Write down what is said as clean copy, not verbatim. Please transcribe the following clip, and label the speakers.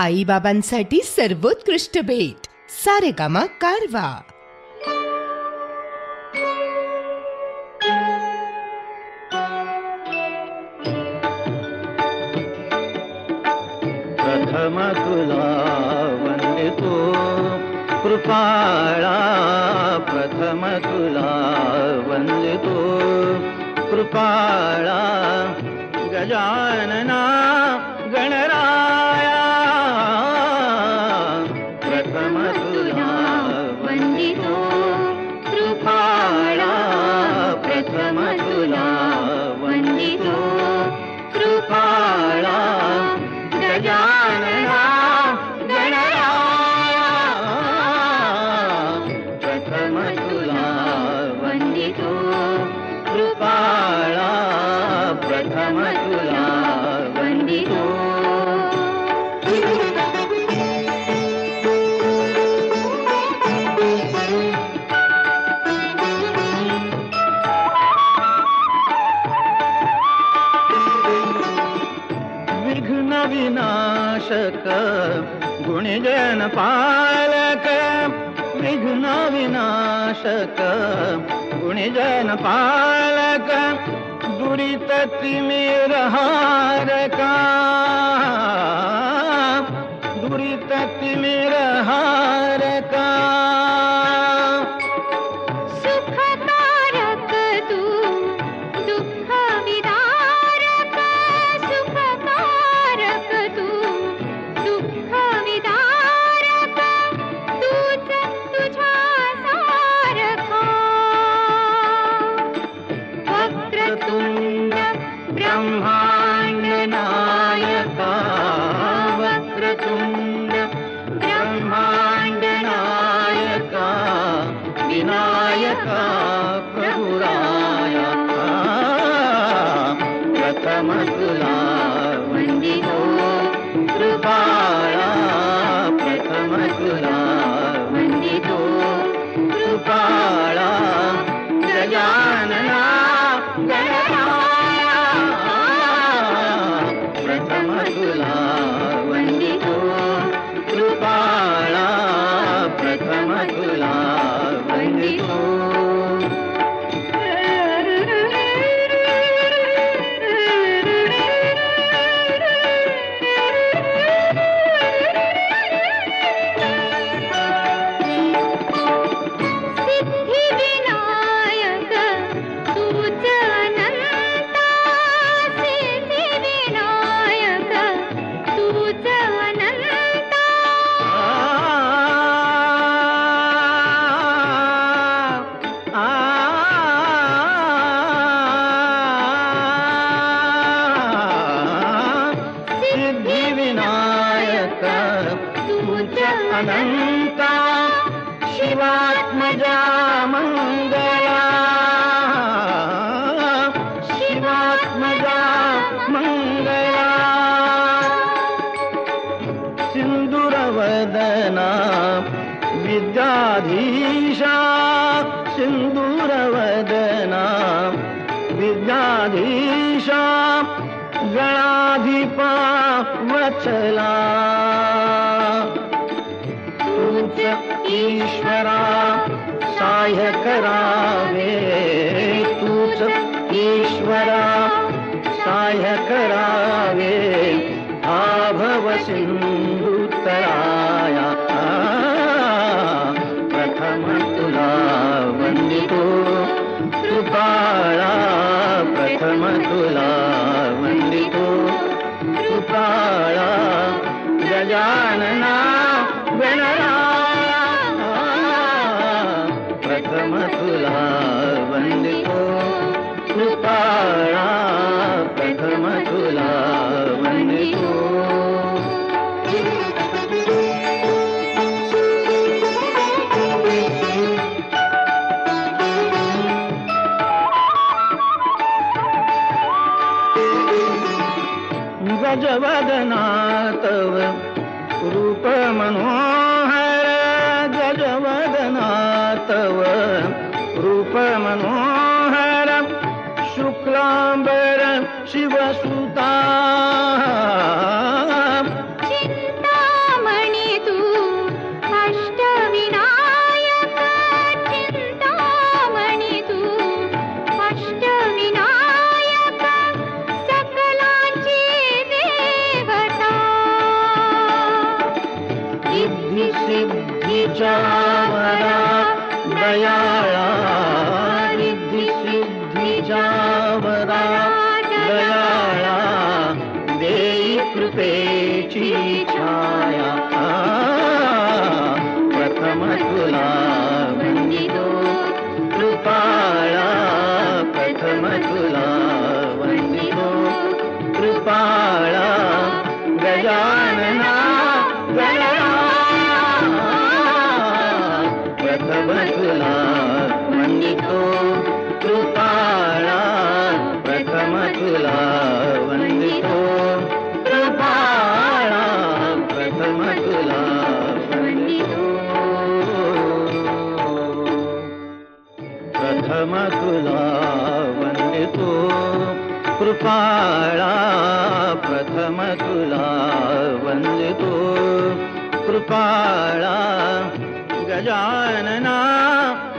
Speaker 1: आई बाबांसाठी सर्वोत्कृष्ट भेट सारेगामा कारवा.
Speaker 2: प्रथम तुला वंदितो कृपाळा, प्रथम तुला वंदितो कृपाळा. गजानना गणराया, प्रथम तुला वंदितो कृपाळा, प्रथम तुला वंदितो कृपाळा. गजानना गणराया, प्रथम तुला वंदितो कृपाळा, प्रथम तुला वंदितो. विघ्न विनाशक गुणजन पालक, विघ्न विनाशक गुणजन पालक. दुरित तिमिर हारका, दुरित तिमिर हारका.
Speaker 3: सुखकारक तू दुःख विदारक, सुखकारक तू दुःख विदारक. तूच तुझ्या सारखा.
Speaker 2: वक्रतुंड ब्रह्मांड नायका, वक्रतुंड ब्रह्मांड नायका. विनायका प्रभुराया, प्रथम तुला वंदितो कृपाळा, प्रथम तुला वंदितो कृपाळा. गजानना गणराया, प्रथम तुला वंदितो कृपाळा, प्रथम तुला वंदितो.
Speaker 3: सिद्धिविनायक तूच अनंता, सिद्धिविनायक तूच अनंता.
Speaker 2: सिद्धिविनायक तूच अनंता. शिवात्मजा मंगला, शिवात्मजा मंगला. सिंदूरवदना विद्याधीशा, सिंदूरवदना विद्याधीशा. गणाधिपा वत्सला, तूच ईश्वरा सहाय्य करावे, तूच ईश्वरा सहाय्य करावे. आभव सिंधुतराया, प्रथम तुला वंदितो कृपाळा, प्रथम तुला वंदितो कृपाळा. गजानना गणराया, प्रथम तुला वंदितो कृपाळा, प्रथम तुला वंदितो. गजवदना तव रूप मनोहर, गजवदना तव रूप मनोहर. शुक्लांबर शिवसुता,
Speaker 3: चिंता
Speaker 2: तुझ्यावरा दयाळा रिद्धी सिद्धीच्यावरा दयाळा देई कृपेची छाया प्रथम तुला वंदितो कृपाळा प्रथम तुला वंदितो कृपाळा गजानना गणा प्रथम तुला वंदितो कृपाळा प्रथम तुला वंदितो कृपाळा प्रथम तुला वंदितो प्रथम तुला वंदितो कृपाळा प्रथम तुला वंदितो कृपाळा गजानना